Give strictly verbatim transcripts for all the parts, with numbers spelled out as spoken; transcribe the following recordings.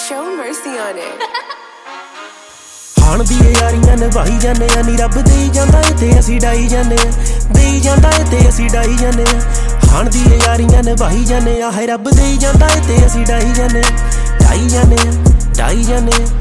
Show mercy on it. हाण दी यारियां निभाई जाने आ नी रब देई जांदा ए ते असीं डाई जाने आ देई जांदा ए ते असीं डाई जाने आ हाण दी यारियां निभाई जाने आ हाय रब देई जांदा ए ते असीं डाई जाने आ डाई जाने आ डाई जाने आ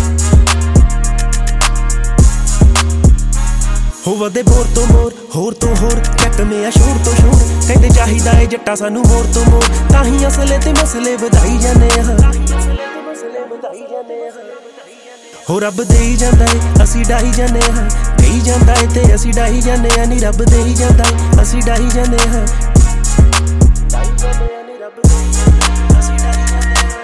हो वधे बोर तो मोर होर तो होर चक में आ शोर तो शोर कहंदे चाहिदा ए जट्टा सानू मोर तो मोर ताहीं असले ते मसले वधाई जाने आ मसले वधाई जाने आ हो रब देई जांदा ए असीं डाई जाने आ देई जांदा ए ते असीं डाई जाने आ नी रब देई जांदा ए असीं डाई जाने आ डाई जाने आ नी रब देई जांदा असीं डाई जाने आ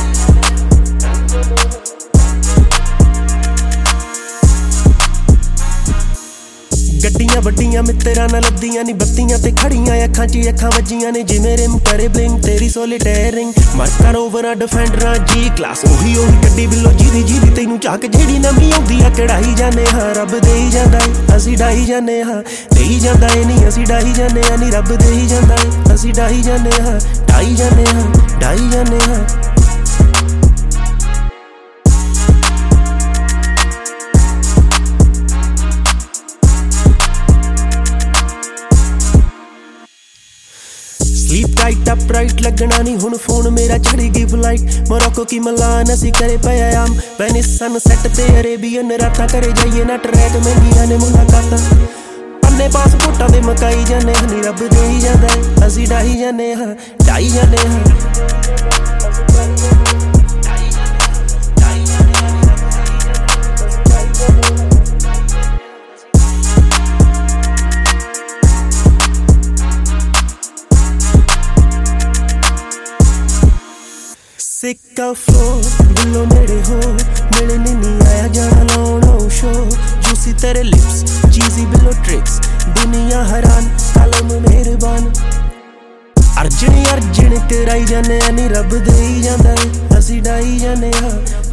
गड्डियां वड्डियां मित्तरां नाल लद्दियां नी बत्तियां ते खड़ियां अखां च अखां वज्जियां ने जिवें रिम करे ब्लिंग तेरी सोलिटेयरिंग मार्का रोवरां डिफेंडरां जी क्लास ओही ओही गड्डी बिलो जीदी जीदी तैनूं झाक जेहड़ी नवीं आउंदी आ कढ़ाई जाने हां रब देई जांदा ए असीं डाई जाने हां देई जांदा ए नी असीं डाई जाने आ नी रब देई जांदा ए असीं डाई जाने हां डाई जाने हां डाई जाने हां Sleep tight upright लगना नहीं हुन फोन मेरा चढ़ी गई फ्लाइट मोरक्को की मलान असी करे पया आम वेनिस सनसेट ते अरेबियन रातां करे जाइए ना ट्रैक महंगियां ने मुलाकातां पन्ने पासपोर्टां दे मकाई जाने हनी रब देई जांदा ए असी डाई जाने हां डाई जाने हां सिक्का फ्लो दिलों नेड़े हो मिलने नहीं आया जाना लाउना शो जूसी तेरे लिप्स चीज़ी बिलो ट्रिक्स दुनिया हैरान कलम मेहरबान अर्जन अर्जन कराई जाने नी रब देई जांदा ए असीं डाई जाने हां